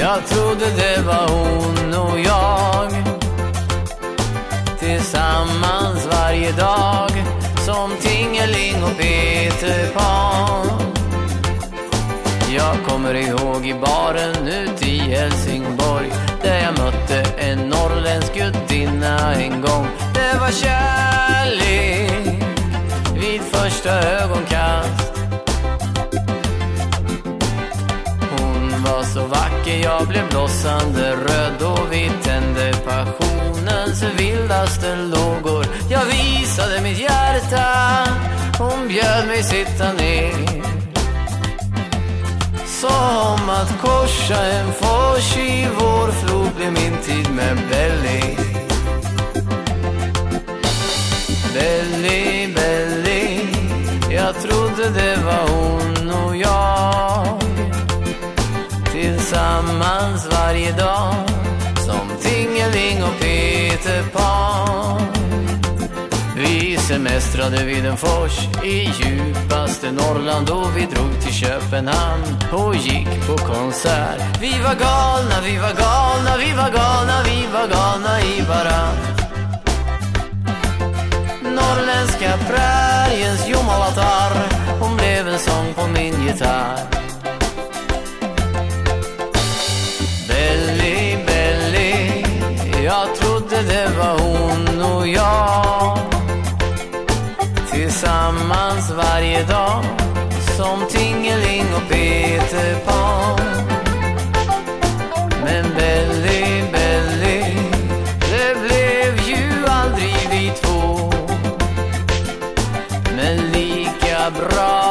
Jag trodde det var hon och jag, tillsammans varje dag, som Tingeling och Peter Pan. Jag kommer ihåg i baren ut i Helsingborg, där jag mötte en norrländsk gudinna en gång. Det var kärlek vid första ögonkast. Hon var så vacker, jag blev blossande röd, och vi tände passionens vildaste lågor. Jag visade mitt hjärta, hon bjöd mig sitta ner, som att korsa en fors i vår flod blev min tid med Belly. Belly, Belly, jag trodde det var hon och jag, tillsammans varje dag, som Tingeling och Peter Pan. Vi semestrade vid en fors i djupaste Norrland, och vi drog till Köpenhamn och gick på konsert. Vi var galna, vi var galna, vi var galna, vi var galna i varann. Norrländska präriens jomalatar, hon blev en sång på min gitarr. Belly, Belly, jag trodde det var hon och jag, tillsammans varje dag, som Tingeling och Peter Pan. Men Belly, Belly, det blev ju aldrig vi två, men lika bra